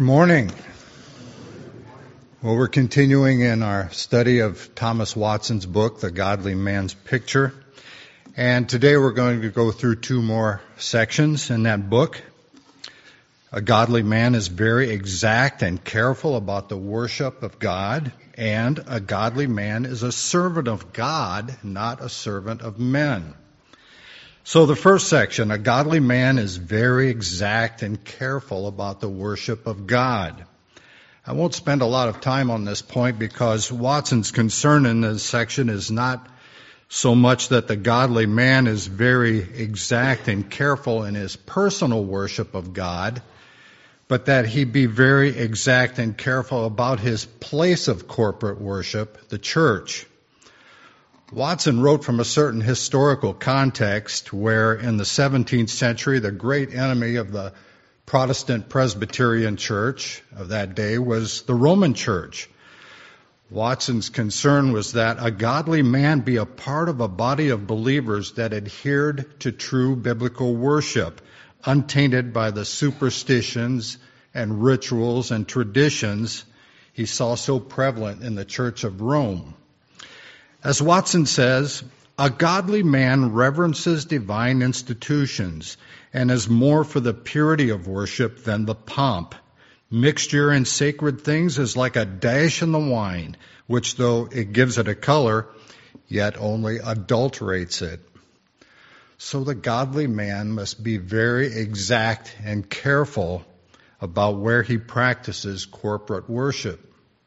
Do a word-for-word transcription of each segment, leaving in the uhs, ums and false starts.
Good morning. Well, we're continuing in our study of Thomas Watson's book, The Godly Man's Picture. And today we're going to go through two more sections in that book. A godly man is very exact and careful about the worship of God, and a godly man is a servant of God, not a servant of men. So the first section, a godly man is very exact and careful about the worship of God. I won't spend a lot of time on this point because Watson's concern in this section is not so much that the godly man is very exact and careful in his personal worship of God, but that he be very exact and careful about his place of corporate worship, the church. Watson wrote from a certain historical context where in the seventeenth century the great enemy of the Protestant Presbyterian Church of that day was the Roman Church. Watson's concern was that a godly man be a part of a body of believers that adhered to true biblical worship, untainted by the superstitions and rituals and traditions he saw so prevalent in the Church of Rome. As Watson says, a godly man reverences divine institutions and is more for the purity of worship than the pomp. Mixture in sacred things is like a dash in the wine, which though it gives it a color, yet only adulterates it. So the godly man must be very exact and careful about where he practices corporate worship.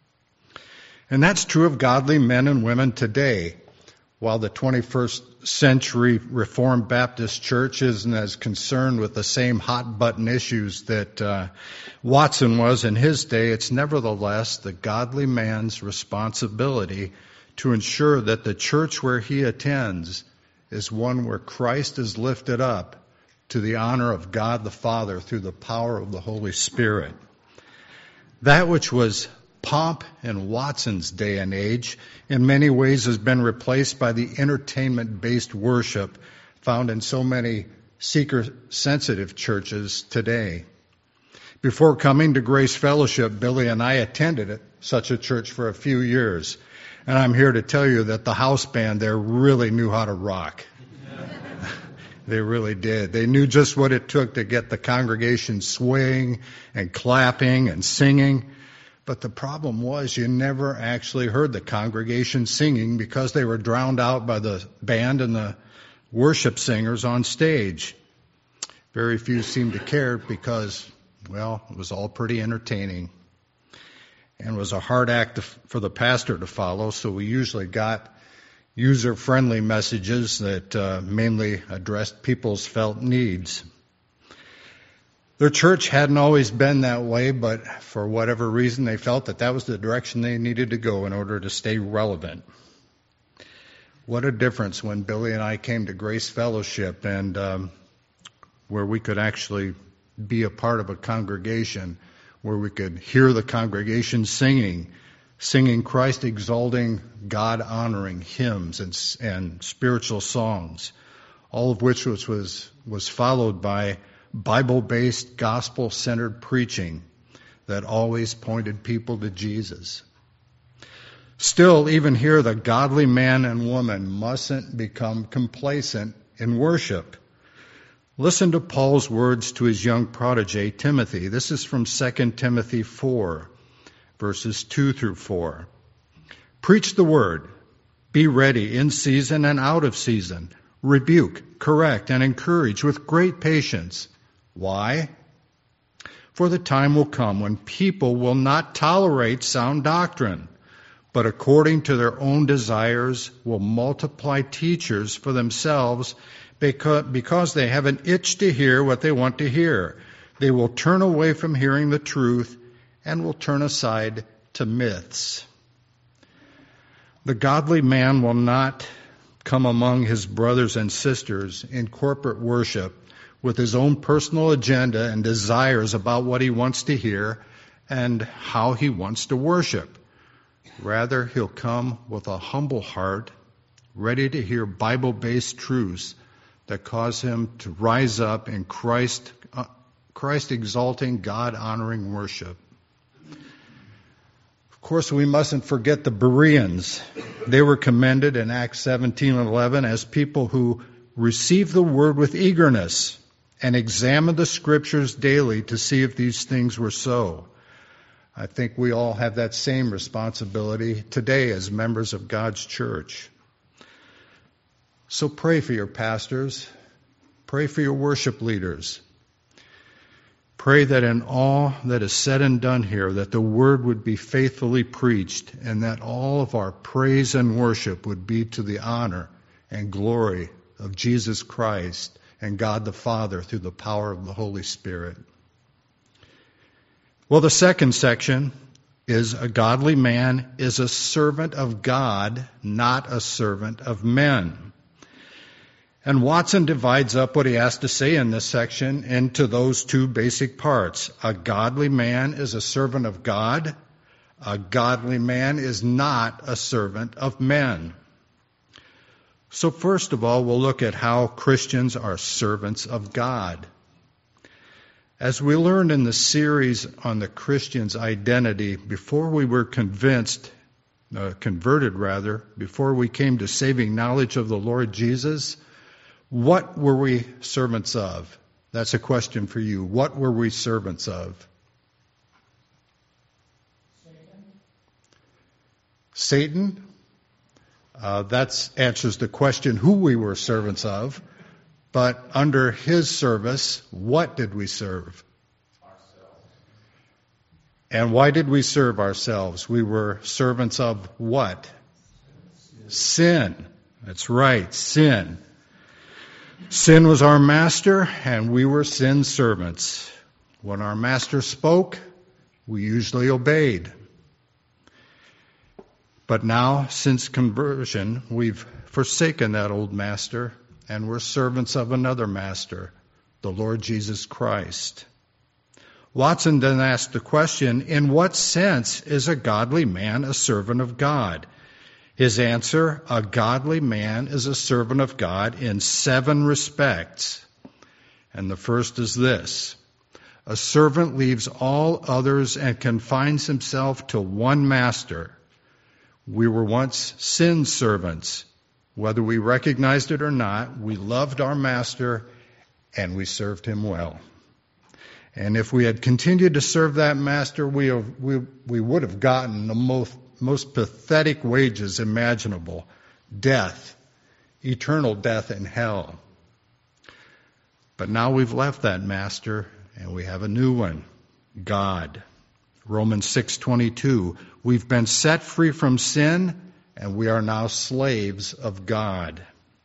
And that's true of godly men and women today. While the twenty-first century Reformed Baptist Church isn't as concerned with the same hot-button issues that uh, Watson was in his day, it's nevertheless the godly man's responsibility to ensure that the church where he attends is one where Christ is lifted up to the honor of God the Father through the power of the Holy Spirit. That which was pomp in Watson's day and age in many ways has been replaced by the entertainment-based worship found in so many seeker-sensitive churches today. Before coming to Grace Fellowship, Billy and I attended such a church for a few years, and I'm here to tell you that the house band there really knew how to rock. They really did. They knew just what it took to get the congregation swaying and clapping and singing. But the problem was you never actually heard the congregation singing because they were drowned out by the band and the worship singers on stage. Very few seemed to care because, well, it was all pretty entertaining. And it was a hard act to, for the pastor to follow, so we usually got user-friendly messages that uh, mainly addressed people's felt needs. Their church hadn't always been that way, but for whatever reason, they felt that that was the direction they needed to go in order to stay relevant. What a difference when Billy and I came to Grace Fellowship and um, where we could actually be a part of a congregation, where we could hear the congregation singing, singing Christ-exalting, God-honoring hymns and, and spiritual songs, all of which was, was, was followed by Bible-based, gospel-centered preaching that always pointed people to Jesus. Still, even here, the godly man and woman mustn't become complacent in worship. Listen to Paul's words to his young protege, Timothy. This is from Second Timothy four, verses two through four. Preach the word. Be ready in season and out of season. Rebuke, correct, and encourage with great patience. Why? For the time will come when people will not tolerate sound doctrine, but according to their own desires will multiply teachers for themselves because they have an itch to hear what they want to hear. They will turn away from hearing the truth and will turn aside to myths. The godly man will not come among his brothers and sisters in corporate worship with his own personal agenda and desires about what he wants to hear and how he wants to worship. Rather, he'll come with a humble heart, ready to hear Bible-based truths that cause him to rise up in Christ Christ-exalting, God-honoring worship. Of course, we mustn't forget the Bereans. They were commended in Acts seventeen eleven as people who received the word with eagerness and examined the scriptures daily to see if these things were so. I think we all have that same responsibility today as members of God's church. So pray for your pastors. Pray for your worship leaders. Pray that in all that is said and done here, that the word would be faithfully preached and that all of our praise and worship would be to the honor and glory of Jesus Christ and God the Father through the power of the Holy Spirit. Well, the second section is a godly man is a servant of God, not a servant of men. And Watson divides up what he has to say in this section into those two basic parts. A godly man is a servant of God. A godly man is not a servant of men. So first of all, we'll look at how Christians are servants of God. As we learned in the series on the Christian's identity, before we were convinced, uh, converted rather, before we came to saving knowledge of the Lord Jesus, what were we servants of? That's a question for you. What were we servants of? Satan. Satan? Uh, that answers the question who we were servants of. But under his service, what did we serve? Ourselves. And why did we serve ourselves? We were servants of what? Sin. Sin. That's right, sin. Sin was our master, and we were sin's servants. When our master spoke, we usually obeyed. But now, since conversion, we've forsaken that old master, and we're servants of another master, the Lord Jesus Christ. Watson then asked the question, in what sense is a godly man a servant of God? His answer, a godly man is a servant of God in seven respects. And the first is this. A servant leaves all others and confines himself to one master. We were once sin servants. Whether we recognized it or not, we loved our master and we served him well. And if we had continued to serve that master, we we, we would have gotten the most most pathetic wages imaginable, death, eternal death in hell. But now we've left that master and we have a new one, God. Romans six twenty-two, we've been set free from sin and we are now slaves of God.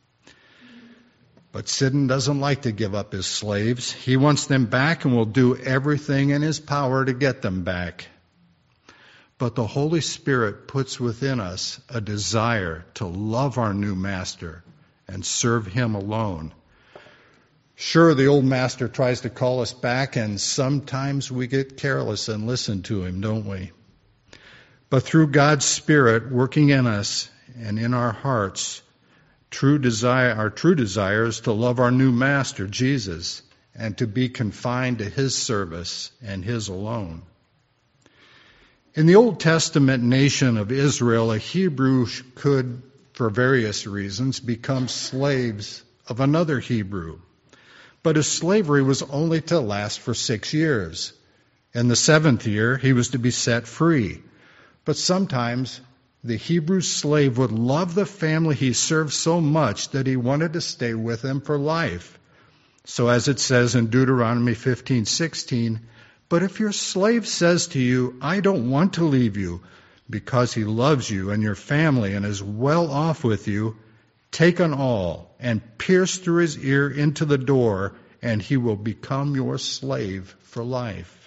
But Satan doesn't like to give up his slaves. He wants them back and will do everything in his power to get them back. But the Holy Spirit puts within us a desire to love our new master and serve him alone. Sure, the old master tries to call us back, and sometimes we get careless and listen to him, don't we? But through God's Spirit working in us and in our hearts, true desire, our true desire is to love our new master, Jesus, and to be confined to his service and his alone. In the Old Testament nation of Israel, a Hebrew could, for various reasons, become slaves of another Hebrew. But his slavery was only to last for six years. In the seventh year, he was to be set free. But sometimes the Hebrew slave would love the family he served so much that he wanted to stay with them for life. So as it says in Deuteronomy fifteen sixteen, but if your slave says to you, I don't want to leave you, because he loves you and your family and is well off with you, take an awl and pierce through his ear into the door, and he will become your slave for life.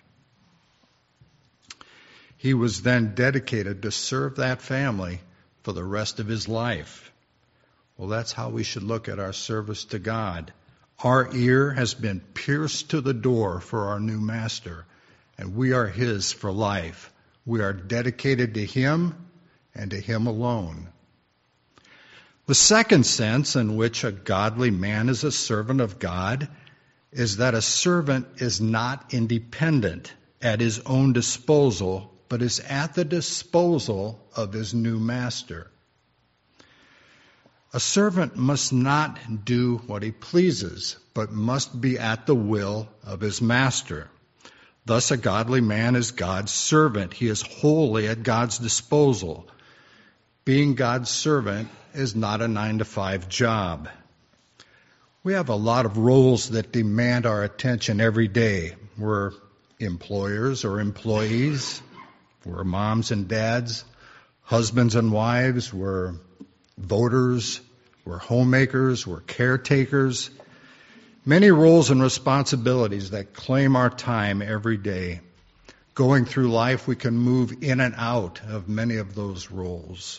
He was then dedicated to serve that family for the rest of his life. Well, that's how we should look at our service to God. Our ear has been pierced to the door for our new master, and we are his for life. We are dedicated to him and to him alone. The second sense in which a godly man is a servant of God is that a servant is not independent at his own disposal, but is at the disposal of his new master. A servant must not do what he pleases, but must be at the will of his master. Thus, a godly man is God's servant. He is wholly at God's disposal. Being God's servant is not a nine to five job. We have a lot of roles that demand our attention every day. We're employers or employees. We're moms and dads, husbands and wives. We're voters. We're homemakers. We're caretakers. Many roles and responsibilities that claim our time every day. Going through life, we can move in and out of many of those roles.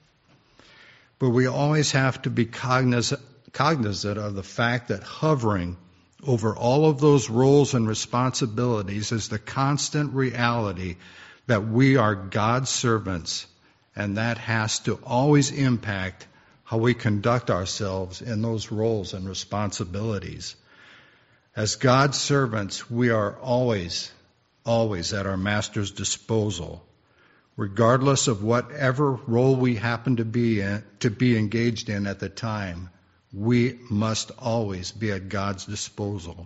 But we always have to be cognizant, cognizant of the fact that hovering over all of those roles and responsibilities is the constant reality that we are God's servants, and that has to always impact how we conduct ourselves in those roles and responsibilities. As God's servants, we are always, always at our Master's disposal. Regardless of whatever role we happen to be in, to be engaged in at the time, we must always be at God's disposal.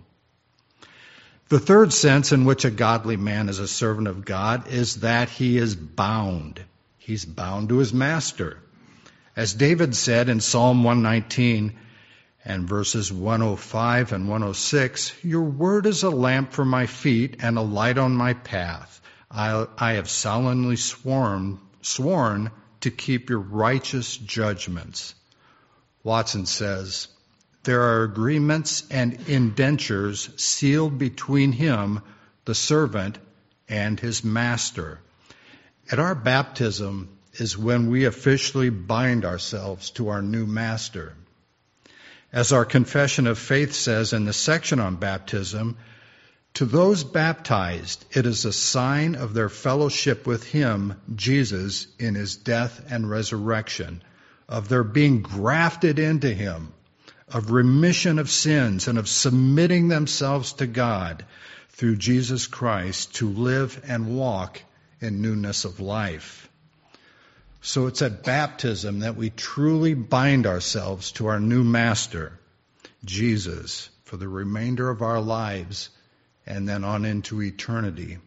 The third sense in which a godly man is a servant of God is that he is bound. He's bound to his master. As David said in Psalm one nineteen and verses one oh five and one oh six, "Your word is a lamp for my feet and a light on my path. I, I have solemnly sworn, sworn to keep your righteous judgments." Watson says, "There are agreements and indentures sealed between him, the servant, and his master." At our baptism is when we officially bind ourselves to our new master. As our confession of faith says in the section on baptism, to those baptized, it is a sign of their fellowship with him, Jesus, in his death and resurrection, of their being grafted into him, of remission of sins, and of submitting themselves to God through Jesus Christ to live and walk in newness of life. So it's at baptism that we truly bind ourselves to our new master, Jesus, for the remainder of our lives and then on into eternity.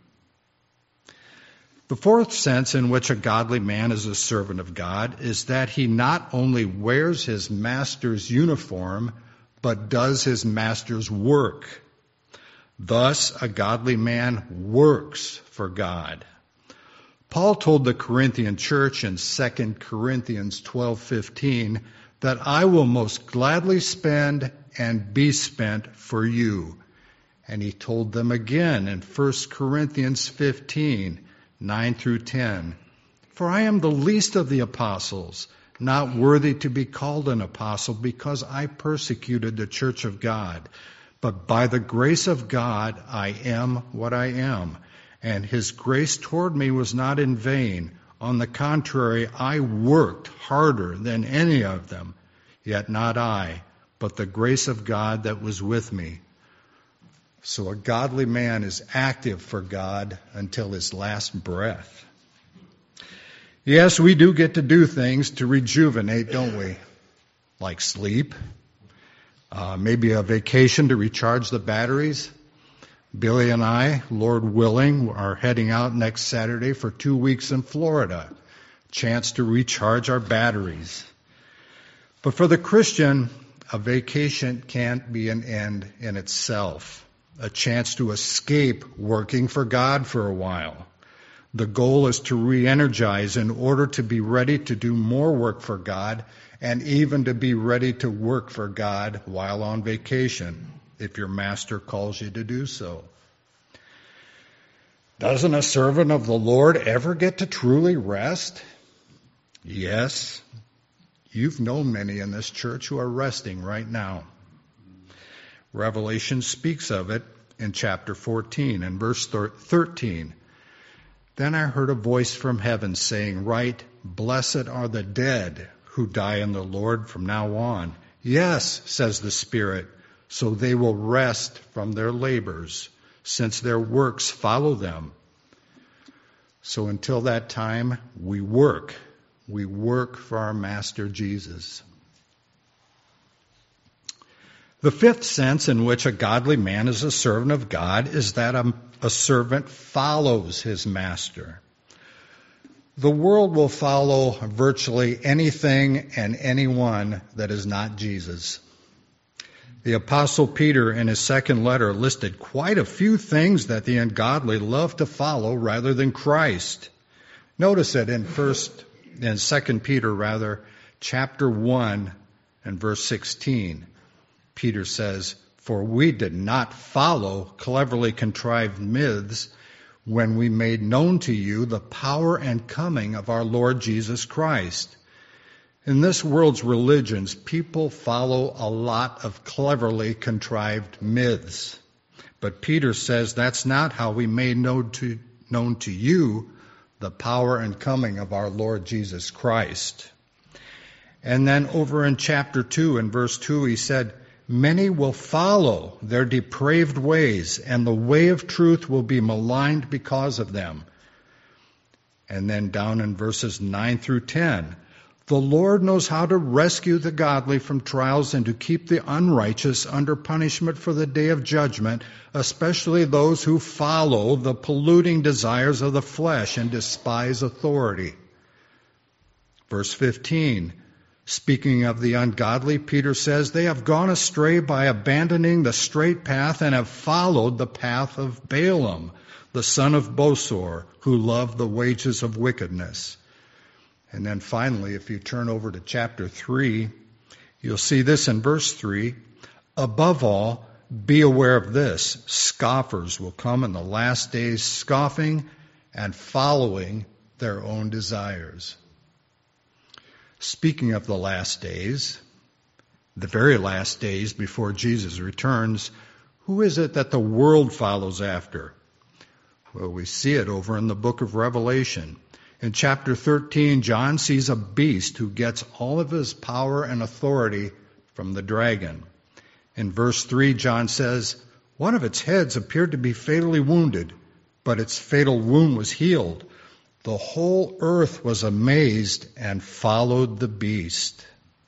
The fourth sense in which a godly man is a servant of God is that he not only wears his master's uniform, but does his master's work. Thus, a godly man works for God. Paul told the Corinthian church in Second Corinthians twelve fifteen that I will most gladly spend and be spent for you. And he told them again in First Corinthians fifteen, nine through ten, "For I am the least of the apostles, not worthy to be called an apostle, because I persecuted the church of God. But by the grace of God I am what I am. And his grace toward me was not in vain. On the contrary, I worked harder than any of them. Yet not I, but the grace of God that was with me." So a godly man is active for God until his last breath. Yes, we do get to do things to rejuvenate, don't we? Like sleep, uh, maybe a vacation to recharge the batteries. Billy and I, Lord willing, are heading out next Saturday for two weeks in Florida. Chance to recharge our batteries. But for the Christian, a vacation can't be an end in itself. A chance to escape working for God for a while. The goal is to re-energize in order to be ready to do more work for God and even to be ready to work for God while on vacation, if your master calls you to do so. Doesn't a servant of the Lord ever get to truly rest? Yes. You've known many in this church who are resting right now. Revelation speaks of it in chapter fourteen and verse thirteen. "Then I heard a voice from heaven saying, 'Write, blessed are the dead who die in the Lord from now on.' 'Yes,' says the Spirit, so they will rest from their labors, since their works follow them. So until that time, we work. We work for our Master Jesus. The fifth sense in which a godly man is a servant of God is that a, a servant follows his master. The world will follow virtually anything and anyone that is not Jesus. The Apostle Peter, in his second letter, listed quite a few things that the ungodly love to follow rather than Christ. Notice it in first, in Second Peter, rather, chapter one and verse sixteen. Peter says, "For we did not follow cleverly contrived myths when we made known to you the power and coming of our Lord Jesus Christ." In this world's religions, people follow a lot of cleverly contrived myths. But Peter says that's not how we made known to, known to you the power and coming of our Lord Jesus Christ. And then over in chapter two and verse two, he said, "Many will follow their depraved ways, and the way of truth will be maligned because of them." And then down in verses nine through ten, "The Lord knows how to rescue the godly from trials and to keep the unrighteous under punishment for the day of judgment, especially those who follow the polluting desires of the flesh and despise authority." Verse fifteen, speaking of the ungodly, Peter says, "They have gone astray by abandoning the straight path and have followed the path of Balaam, the son of Bosor, who loved the wages of wickedness." And then finally, if you turn over to chapter three, you'll see this in verse three. "Above all, be aware of this, scoffers will come in the last days, scoffing and following their own desires." Speaking of the last days, the very last days before Jesus returns, who is it that the world follows after? Well, we see it over in the book of Revelation. In chapter thirteen, John sees a beast who gets all of his power and authority from the dragon. In verse three, John says, "One of its heads appeared to be fatally wounded, but its fatal wound was healed. The whole earth was amazed and followed the beast."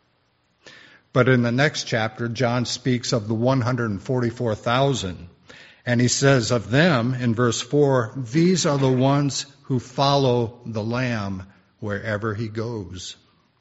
But in the next chapter, John speaks of the one hundred forty-four thousand. And he says of them, in verse four, "These are the ones who follow the Lamb wherever he goes."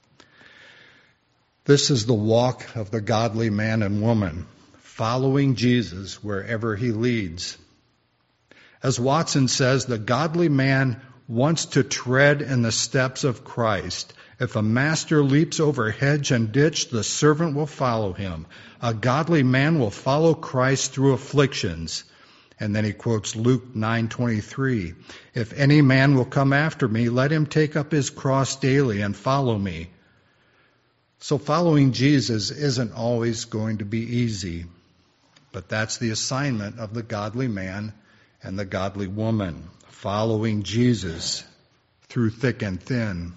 This is the walk of the godly man and woman, following Jesus wherever he leads. As Watson says, the godly man wants to tread in the steps of Christ. If a master leaps over hedge and ditch, the servant will follow him. A godly man will follow Christ through afflictions. And then he quotes Luke nine twenty-three. "If any man will come after me, let him take up his cross daily and follow me." So following Jesus isn't always going to be easy. But that's the assignment of the godly man and the godly woman, following Jesus through thick and thin.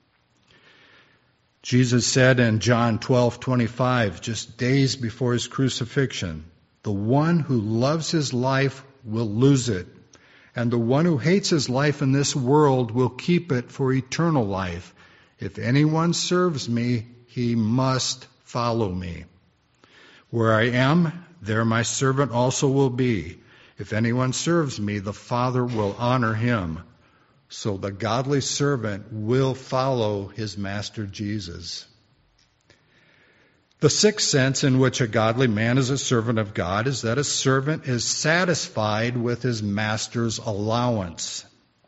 Jesus said in John twelve twenty-five, just days before his crucifixion, "The one who loves his life will lose it, and the one who hates his life in this world will keep it for eternal life. If anyone serves me, he must follow me. Where I am, there my servant also will be. If anyone serves me, the Father will honor him." So the godly servant will follow his master Jesus. The sixth sense in which a godly man is a servant of God is that a servant is satisfied with his master's allowance.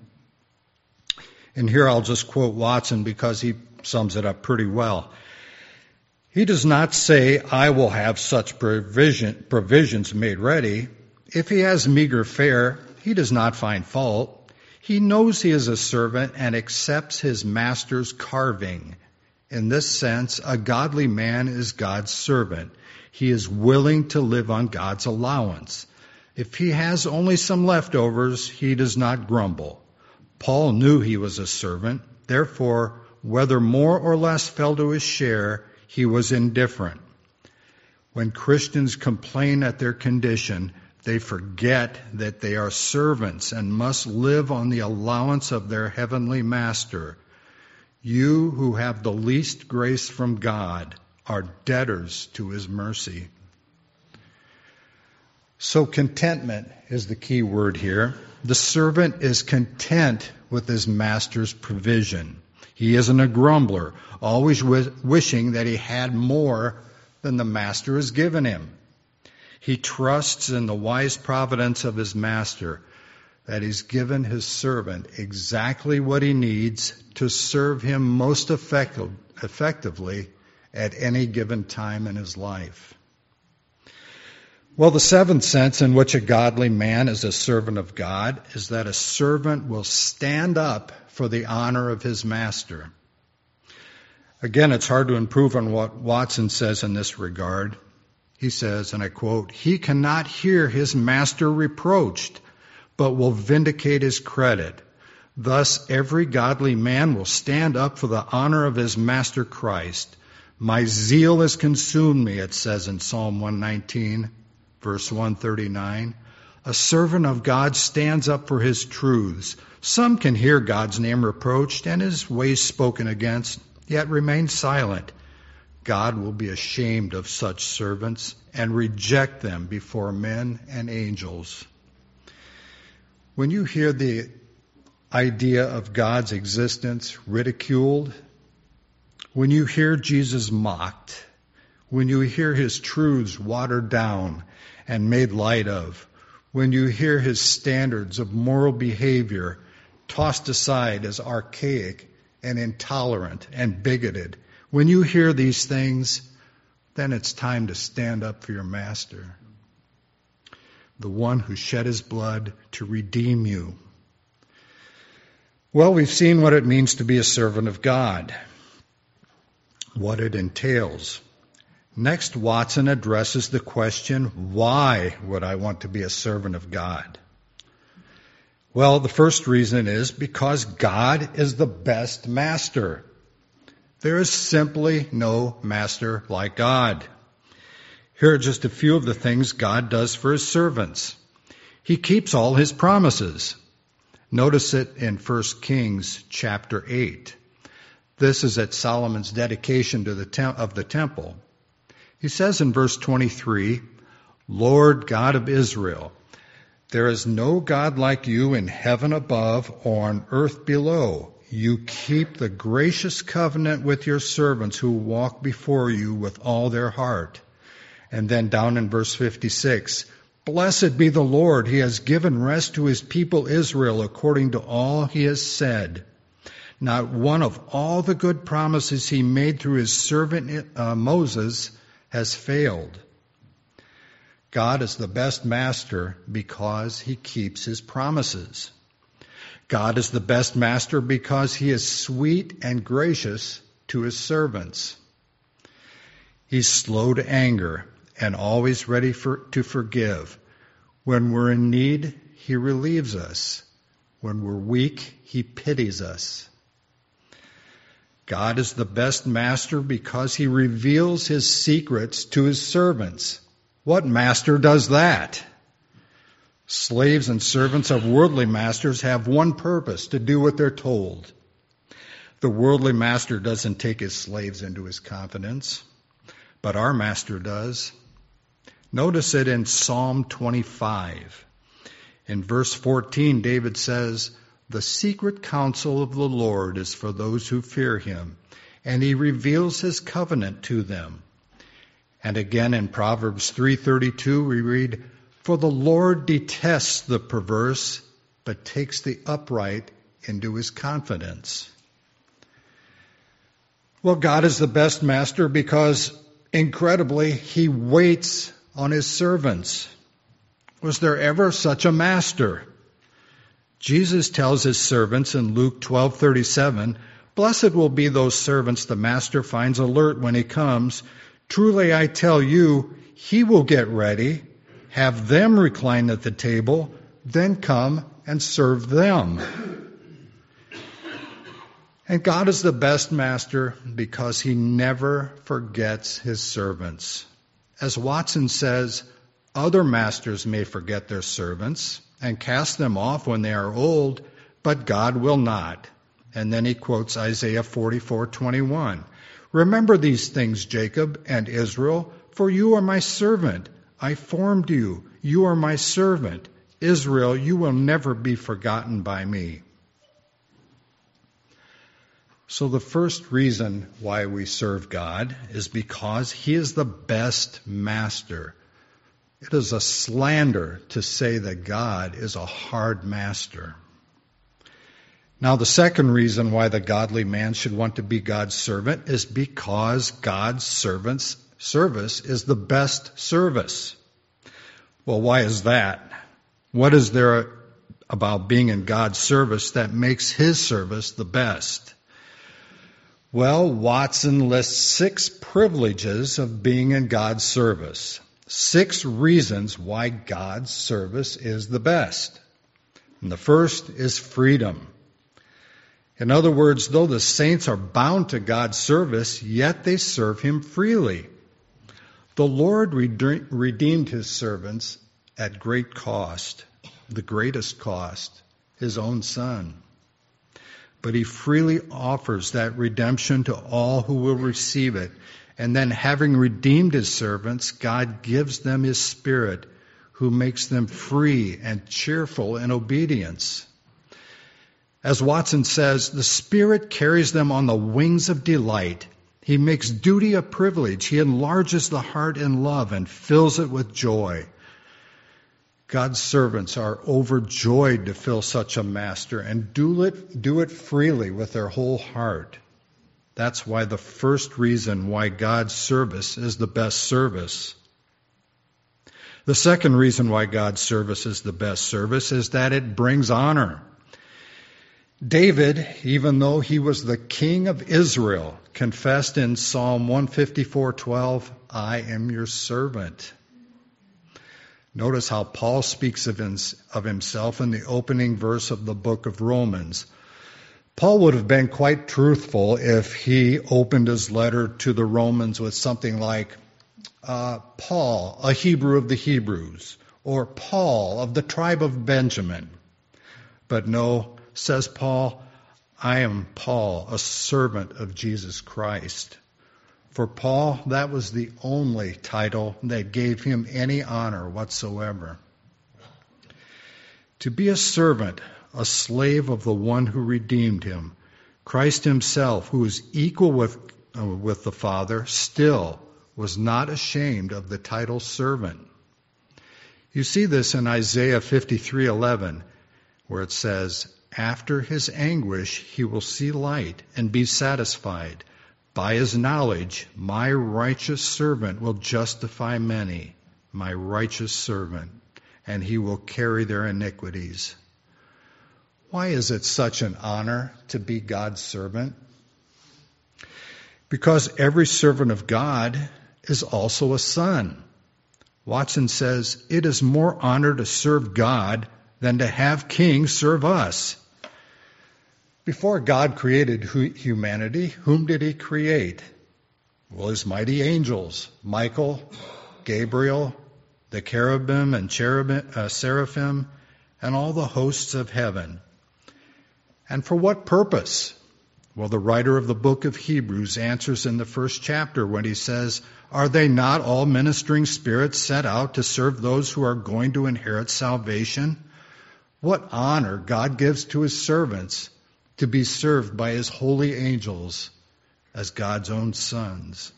And here I'll just quote Watson because he sums it up pretty well. He does not say, "I will have such provision, provisions made ready." If he has meager fare, he does not find fault. He knows he is a servant and accepts his master's carving. In this sense, a godly man is God's servant. He is willing to live on God's allowance. If he has only some leftovers, he does not grumble. Paul knew he was a servant. Therefore, whether more or less fell to his share, he was indifferent. When Christians complain at their condition, they forget that they are servants and must live on the allowance of their heavenly master. You who have the least grace from God are debtors to his mercy. So contentment is the key word here. The servant is content with his master's provision. He isn't a grumbler, always w- wishing that he had more than the master has given him. He trusts in the wise providence of his master, that he's given his servant exactly what he needs to serve him most effective, effectively at any given time in his life. Well, the seventh sense in which a godly man is a servant of God is that a servant will stand up for the honor of his master. Again, it's hard to improve on what Watson says in this regard. He says, and I quote, "He cannot hear his master reproached, but will vindicate his credit. Thus, every godly man will stand up for the honor of his master Christ. My zeal has consumed me," it says in Psalm one nineteen, verse one thirty-nine. A servant of God stands up for his truths. Some can hear God's name reproached and his ways spoken against, yet remain silent. God will be ashamed of such servants and reject them before men and angels. When you hear the idea of God's existence ridiculed, when you hear Jesus mocked, when you hear his truths watered down and made light of, when you hear his standards of moral behavior tossed aside as archaic and intolerant and bigoted, when you hear these things, then it's time to stand up for your master, the one who shed his blood to redeem you. Well, we've seen what it means to be a servant of God, what it entails. Next, Watson addresses the question, why would I want to be a servant of God? Well, the first reason is because God is the best master. There is simply no master like God. Here are just a few of the things God does for his servants. He keeps all his promises. Notice it in First Kings chapter eight. This is at Solomon's dedication to the tem- of the temple. He says in verse twenty-three, "Lord God of Israel, there is no God like you in heaven above or on earth below. You keep the gracious covenant with your servants who walk before you with all their heart." And then down in verse fifty-six, "Blessed be the Lord, he has given rest to his people Israel according to all he has said. Not one of all the good promises he made through his servant uh, Moses has failed." God is the best master because he keeps his promises. God is the best master because he is sweet and gracious to his servants. He's slow to anger and always ready for, to forgive. When we're in need, he relieves us. When we're weak, he pities us. God is the best master because he reveals his secrets to his servants. What master does that? Slaves and servants of worldly masters have one purpose, to do what they're told. The worldly master doesn't take his slaves into his confidence, but our master does. Notice it in Psalm twenty-five. In verse fourteen, David says, "The secret counsel of the Lord is for those who fear him, and he reveals his covenant to them." And again in Proverbs three thirty-two, we read, "For the Lord detests the perverse, but takes the upright into his confidence." Well, God is the best master because, incredibly, he waits on his servants. Was there ever such a master? Jesus tells his servants in Luke twelve thirty-seven, "Blessed will be those servants the master finds alert when he comes. Truly I tell you, he will get ready, have them recline at the table, then come and serve them." And God is the best master because he never forgets his servants. As Watson says, other masters may forget their servants and cast them off when they are old, but God will not. And then he quotes Isaiah forty-four twenty-one. Remember these things, Jacob and Israel, for you are my servant. I formed you. You are my servant. Israel, you will never be forgotten by me. So the first reason why we serve God is because he is the best master. It is a slander to say that God is a hard master. Now, the second reason why the godly man should want to be God's servant is because God's servant's service is the best service. Well, why is that? What is there about being in God's service that makes his service the best? Well, Watson lists six privileges of being in God's service. Six reasons why God's service is the best. And the first is freedom. In other words, though the saints are bound to God's service, yet they serve him freely. The Lord redeemed his servants at great cost, the greatest cost, his own Son. But he freely offers that redemption to all who will receive it. And then, having redeemed his servants, God gives them his Spirit, who makes them free and cheerful in obedience. As Watson says, the Spirit carries them on the wings of delight. He makes duty a privilege. He enlarges the heart in love and fills it with joy. God's servants are overjoyed to fill such a master and do it, do it freely with their whole heart. That's why the first reason why God's service is the best service. The second reason why God's service is the best service is that it brings honor. David, even though he was the king of Israel, confessed in Psalm one fifty-four twelve, I am your servant. Notice how Paul speaks of himself in the opening verse of the book of Romans. Paul would have been quite truthful if he opened his letter to the Romans with something like, uh, Paul, a Hebrew of the Hebrews, or Paul of the tribe of Benjamin. But no, says Paul, I am Paul, a servant of Jesus Christ. For Paul, that was the only title that gave him any honor whatsoever. To be a servant, a slave of the one who redeemed him, Christ himself, who is equal with, uh, with the Father, still was not ashamed of the title servant. You see this in Isaiah fifty-three eleven, where it says, after his anguish he will see light and be satisfied. By his knowledge, my righteous servant will justify many, my righteous servant, and he will carry their iniquities. Why is it such an honor to be God's servant? Because every servant of God is also a son. Watson says, it is more honor to serve God than to have kings serve us. Before God created humanity, whom did he create? Well, his mighty angels, Michael, Gabriel, the cherubim and cherubim, uh, seraphim, and all the hosts of heaven. And for what purpose? Well, the writer of the book of Hebrews answers in the first chapter when he says, are they not all ministering spirits set out to serve those who are going to inherit salvation? What honor God gives to his servants to be served by his holy angels as God's own sons.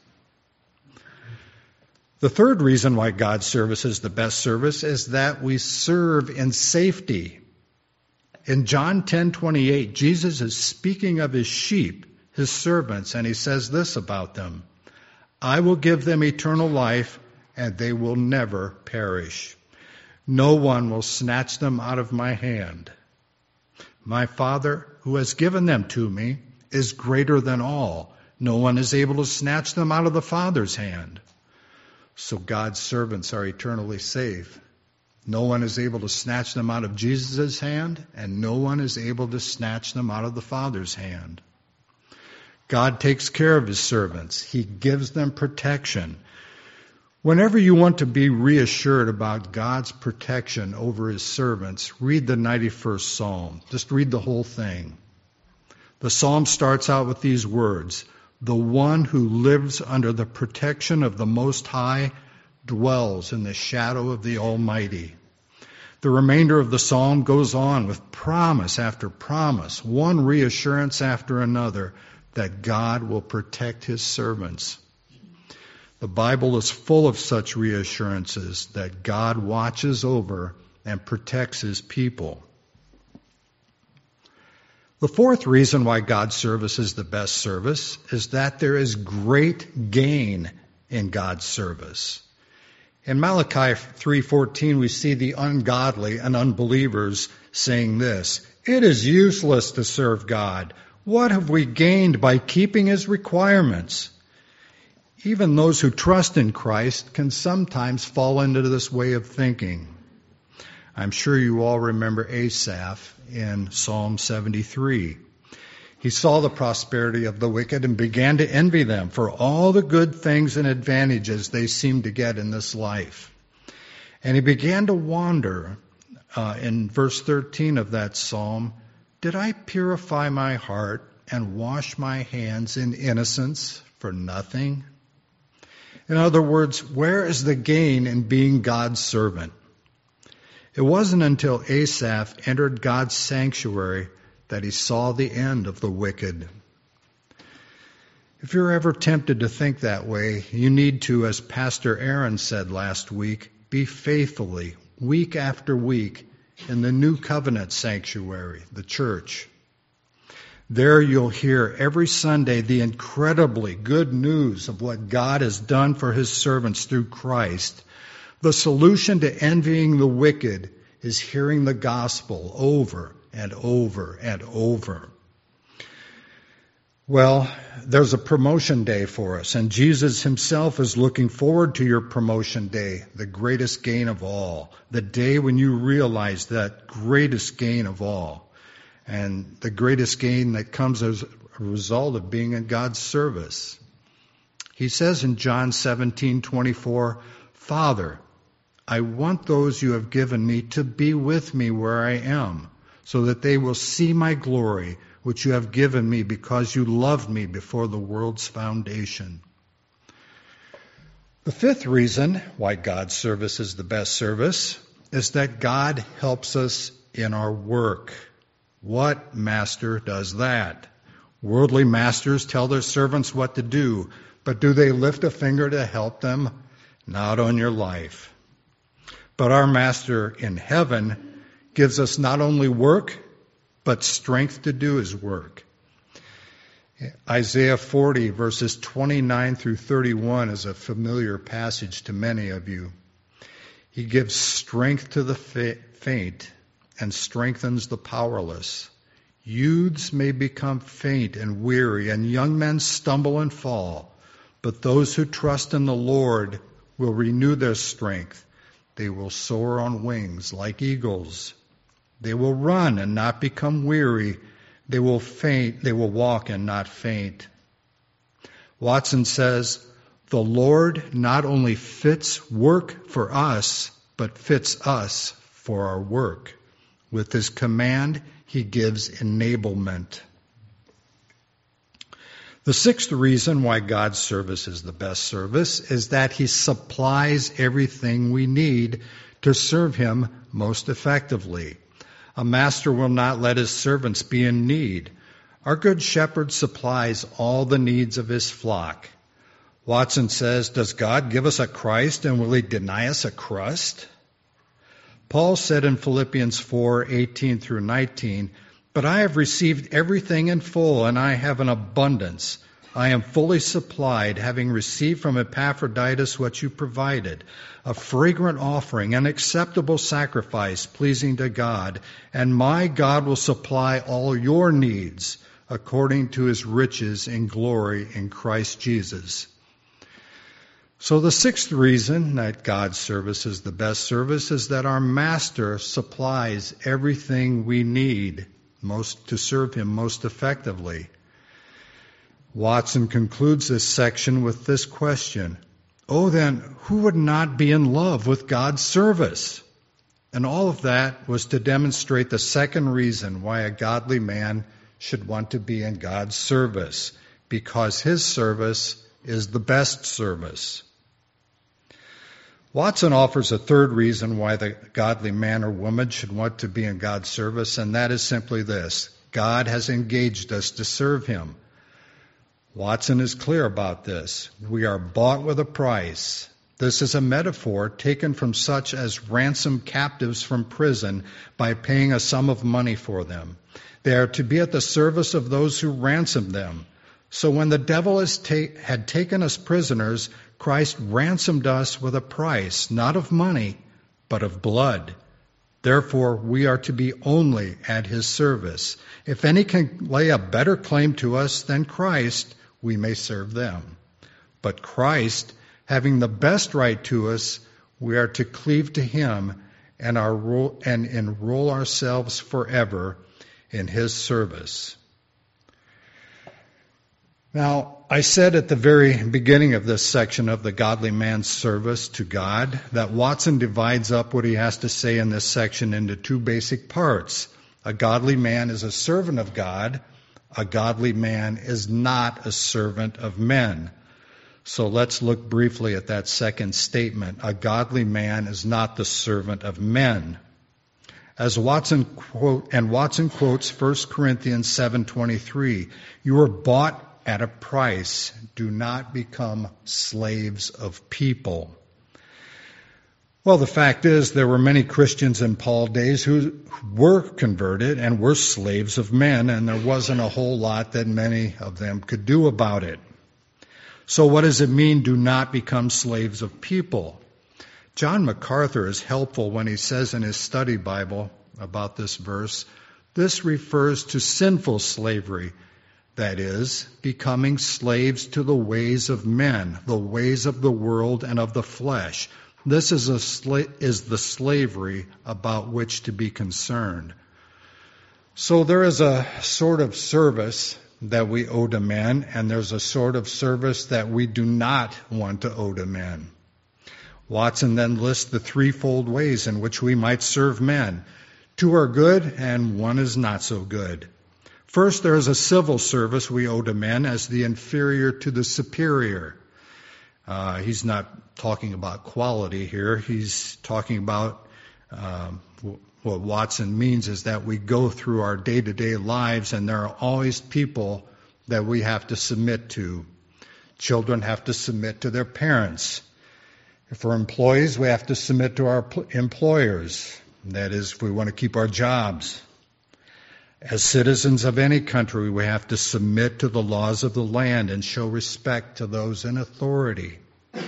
The third reason why God's service is the best service is that we serve in safety. In John ten twenty-eight, Jesus is speaking of his sheep, his servants, and he says this about them, I will give them eternal life, and they will never perish. No one will snatch them out of my hand. My Father, who has given them to me, is greater than all. No one is able to snatch them out of the Father's hand. So God's servants are eternally safe. No one is able to snatch them out of Jesus' hand, and no one is able to snatch them out of the Father's hand. God takes care of his servants. He gives them protection. Whenever you want to be reassured about God's protection over his servants, read the ninety-first Psalm. Just read the whole thing. The psalm starts out with these words, "The one who lives under the protection of the Most High dwells in the shadow of the Almighty." The remainder of the psalm goes on with promise after promise, one reassurance after another, that God will protect his servants. The Bible is full of such reassurances that God watches over and protects his people. The fourth reason why God's service is the best service is that there is great gain in God's service. In Malachi three fourteen, we see the ungodly and unbelievers saying this, "It is useless to serve God. What have we gained by keeping his requirements?" Even those who trust in Christ can sometimes fall into this way of thinking. I'm sure you all remember Asaph in Psalm seventy-three. He saw the prosperity of the wicked and began to envy them for all the good things and advantages they seemed to get in this life. And he began to wonder, uh, in verse thirteen of that psalm, "Did I purify my heart and wash my hands in innocence for nothing?" In other words, where is the gain in being God's servant? It wasn't until Asaph entered God's sanctuary that he saw the end of the wicked. If you're ever tempted to think that way, you need to, as Pastor Aaron said last week, be faithfully, week after week, in the New Covenant sanctuary, the church. There you'll hear every Sunday the incredibly good news of what God has done for his servants through Christ. The solution to envying the wicked is hearing the gospel over and over and over. Well, there's a promotion day for us, and Jesus himself is looking forward to your promotion day, the greatest gain of all, the day when you realize that greatest gain of all. And the greatest gain that comes as a result of being in God's service. He says in John seventeen twenty-four, "Father, I want those you have given me to be with me where I am, so that they will see my glory, which you have given me because you loved me before the world's foundation." The fifth reason why God's service is the best service is that God helps us in our work. What master does that? Worldly masters tell their servants what to do, but do they lift a finger to help them? Not on your life. But our Master in heaven gives us not only work, but strength to do his work. Isaiah forty, verses twenty-nine through thirty-one is a familiar passage to many of you. He gives strength to the faint and strengthens the powerless. Youths may become faint and weary, and young men stumble and fall. But those who trust in the Lord will renew their strength. They will soar on wings like eagles. They will run and not become weary. They will faint. They will walk and not faint. Watson says, "The Lord not only fits work for us, but fits us for our work. With his command, he gives enablement." The sixth reason why God's service is the best service is that he supplies everything we need to serve him most effectively. A master will not let his servants be in need. Our good shepherd supplies all the needs of his flock. Watson says, "Does God give us a Christ and will he deny us a crust?" Paul said in Philippians four eighteen through nineteen, "But I have received everything in full, and I have an abundance. I am fully supplied, having received from Epaphroditus what you provided, a fragrant offering, an acceptable sacrifice pleasing to God. And my God will supply all your needs according to his riches in glory in Christ Jesus." So the sixth reason that God's service is the best service is that our Master supplies everything we need most to serve him most effectively. Watson concludes this section with this question: Oh, then, who would not be in love with God's service? And all of that was to demonstrate the second reason why a godly man should want to be in God's service, because his service is the best service. Watson offers a third reason why the godly man or woman should want to be in God's service, and that is simply this: God has engaged us to serve him. Watson is clear about this. We are bought with a price. This is a metaphor taken from such as ransom captives from prison by paying a sum of money for them. They are to be at the service of those who ransomed them. So when the devil has ta- had taken us prisoners, Christ ransomed us with a price, not of money, but of blood. Therefore, we are to be only at his service. If any can lay a better claim to us than Christ, we may serve them. But Christ, having the best right to us, we are to cleave to him and, our, and enroll ourselves forever in his service. Now, I said at the very beginning of this section of the godly man's service to God that Watson divides up what he has to say in this section into two basic parts. A godly man is a servant of God. A godly man is not a servant of men. So let's look briefly at that second statement. A godly man is not the servant of men. As Watson quote, and Watson quotes First Corinthians seven twenty-three, you are bought at a price. Do not become slaves of people. Well, the fact is there were many Christians in Paul's days who were converted and were slaves of men, and there wasn't a whole lot that many of them could do about it. So what does it mean, do not become slaves of people? John MacArthur is helpful when he says in his study Bible about this verse, this refers to sinful slavery, that is, becoming slaves to the ways of men, the ways of the world and of the flesh. This is, a sla- is the slavery about which to be concerned. So there is a sort of service that we owe to men, and there's a sort of service that we do not want to owe to men. Watson then lists the threefold ways in which we might serve men. Two are good, and one is not so good. First, there is a civil service we owe to men as the inferior to the superior. Uh, he's not talking about quality here. He's talking about um, what Watson means is that we go through our day-to-day lives and there are always people that we have to submit to. Children have to submit to their parents. If we're employees, we have to submit to our employers. That is, if we want to keep our jobs. As citizens of any country, we have to submit to the laws of the land and show respect to those in authority.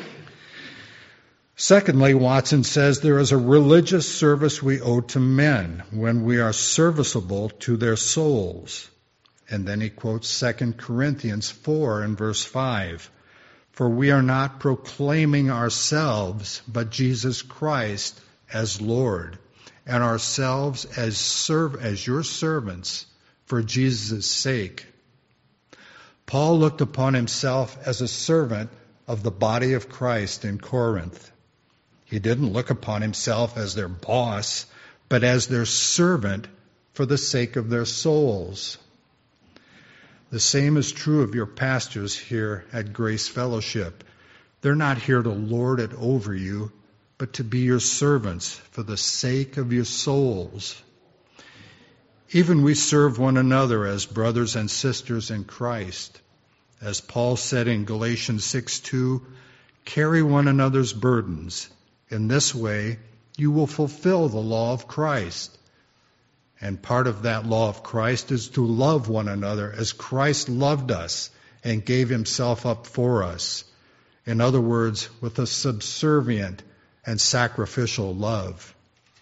Secondly, Watson says there is a religious service we owe to men when we are serviceable to their souls. And then he quotes Second Corinthians four in verse five. For we are not proclaiming ourselves, but Jesus Christ as Lord, and ourselves as serv- as your servants for Jesus' sake. Paul looked upon himself as a servant of the body of Christ in Corinth. He didn't look upon himself as their boss, but as their servant for the sake of their souls. The same is true of your pastors here at Grace Fellowship. They're not here to lord it over you, but to be your servants for the sake of your souls. Even we serve one another as brothers and sisters in Christ. As Paul said in Galatians six two, carry one another's burdens. In this way, you will fulfill the law of Christ. And part of that law of Christ is to love one another as Christ loved us and gave himself up for us. In other words, with a subservient and sacrificial love.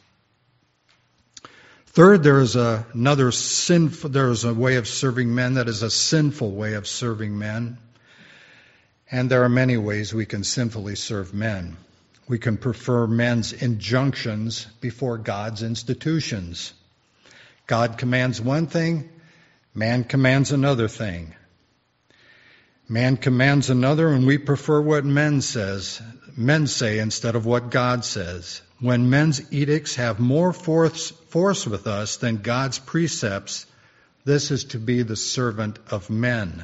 Third, there is a, another sinful, there is a way of serving men that is a sinful way of serving men. And there are many ways we can sinfully serve men. We can prefer men's injunctions before God's institutions. God commands one thing, man commands another thing. Man commands another, and we prefer what men says, men say instead of what God says. When men's edicts have more force, force with us than God's precepts, this is to be the servant of men.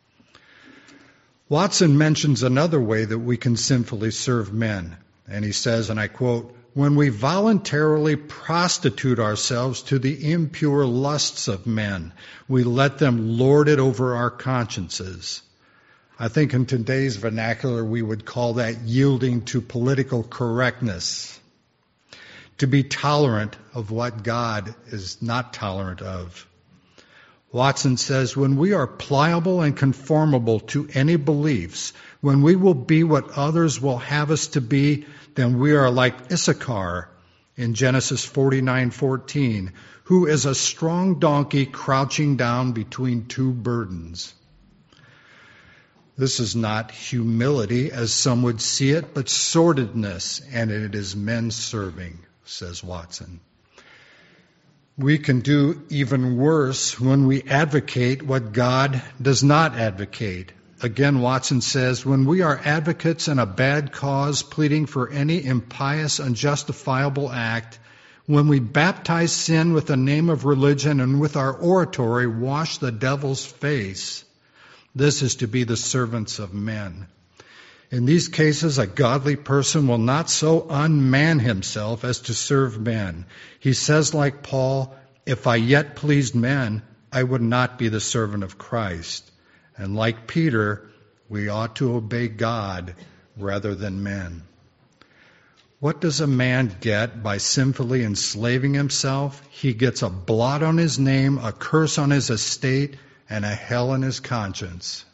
Watson mentions another way that we can sinfully serve men. And he says, and I quote, "When we voluntarily prostitute ourselves to the impure lusts of men, we let them lord it over our consciences." I think in today's vernacular we would call that yielding to political correctness, to be tolerant of what God is not tolerant of. Watson says, when we are pliable and conformable to any beliefs, when we will be what others will have us to be, then we are like Issachar in Genesis forty-nine fourteen, who is a strong donkey crouching down between two burdens. This is not humility as some would see it, but sordidness, and it is men serving, says Watson. We can do even worse when we advocate what God does not advocate. Again, Watson says, when we are advocates in a bad cause, pleading for any impious, unjustifiable act, when we baptize sin with the name of religion and with our oratory wash the devil's face, this is to be the servants of men. In these cases, a godly person will not so unman himself as to serve men. He says, like Paul, "If I yet pleased men, I would not be the servant of Christ." And like Peter, we ought to obey God rather than men. What does a man get by sinfully enslaving himself? He gets a blot on his name, a curse on his estate, and a hell in his conscience.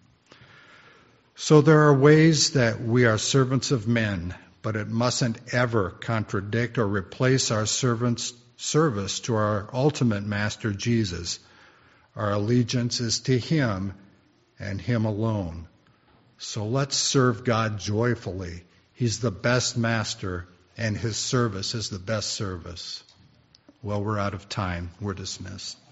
So there are ways that we are servants of men, but it mustn't ever contradict or replace our servants' service to our ultimate master, Jesus. Our allegiance is to him and him alone. So let's serve God joyfully. He's the best master, and his service is the best service. Well, we're out of time. We're dismissed.